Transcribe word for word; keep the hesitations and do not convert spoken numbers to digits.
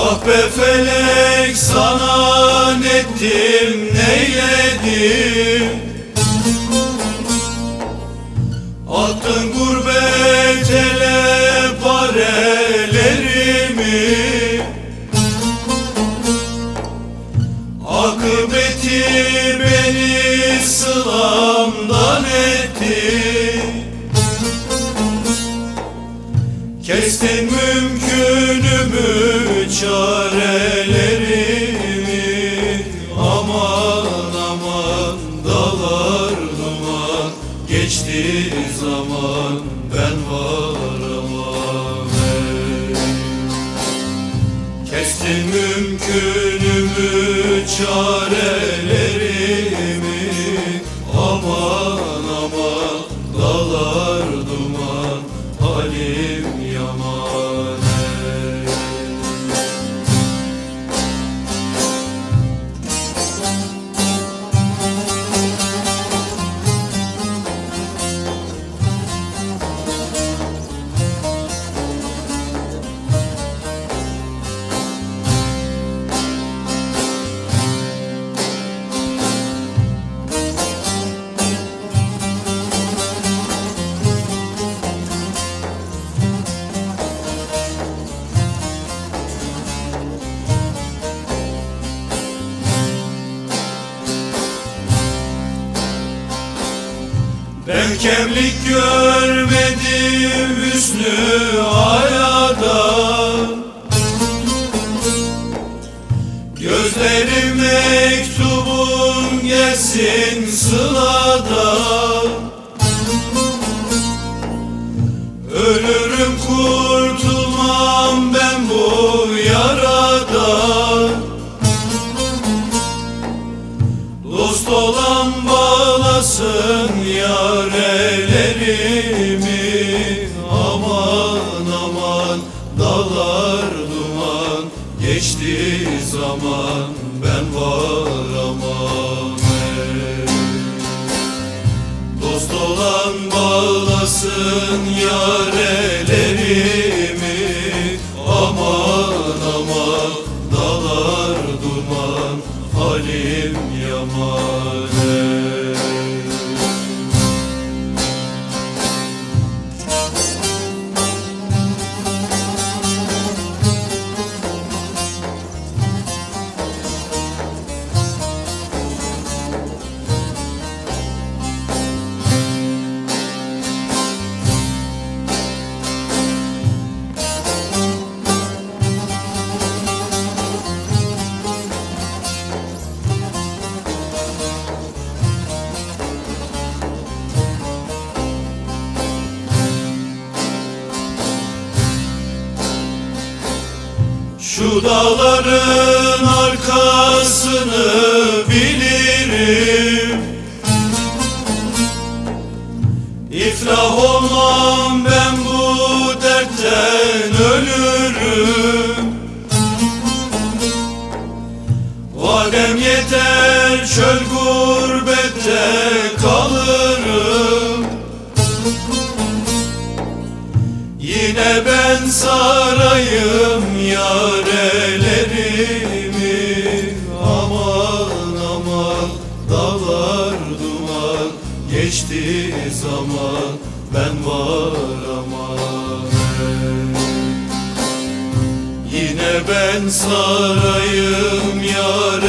Ah be felek, sana nettim neyledim? Attın gurbet ele parelerimi, akıbeti beni sılamdan etti. Kestin mümkünümü, çarelerimi. Aman aman dağlar duman, geçti zaman ben varamam ey. Kestin mümkünümü, çarelerimi. Aman aman dağlar duman, halim yaman ey. Ben kemlik görmedim hüsnü hayada, gözlerim mektubun gelsin sılada. Ölürüm kurtulmam ben bu yaradan. Dost olan bağlasın yar ellerimi. Aman aman dağlar duman, geçti zaman ben varamam ey. Dost olan bağlasın yar ellerimi. Aman aman dağlar duman, halim yaman ey. Şu dağların arkasını bilirim, İflah olmam ben bu dertten ölürüm. Vadem yeter çöl gurbette kalırım. Yine ben sarayım yar ellerimi. Aman aman dağlar duman, geçti zaman ben varamam ey. Yine ben sarayım yar